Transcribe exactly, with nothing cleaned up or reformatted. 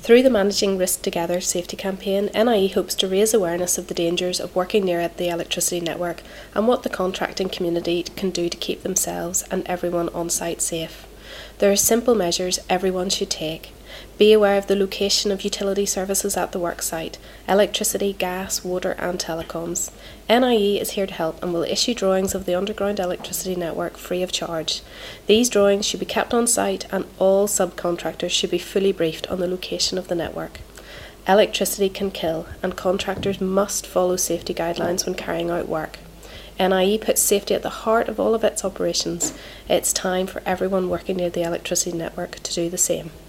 Through the Managing Risk Together safety campaign, N I E hopes to raise awareness of the dangers of working near the electricity network and what the contracting community can do to keep themselves and everyone on site safe. There are simple measures everyone should take. Be aware of the location of utility services at the worksite: electricity, gas, water and telecoms. N I E is here to help and will issue drawings of the underground electricity network free of charge. These drawings should be kept on site and all subcontractors should be fully briefed on the location of the network. Electricity can kill and contractors must follow safety guidelines when carrying out work. N I E puts safety at the heart of all of its operations. It's time for everyone working near the electricity network to do the same.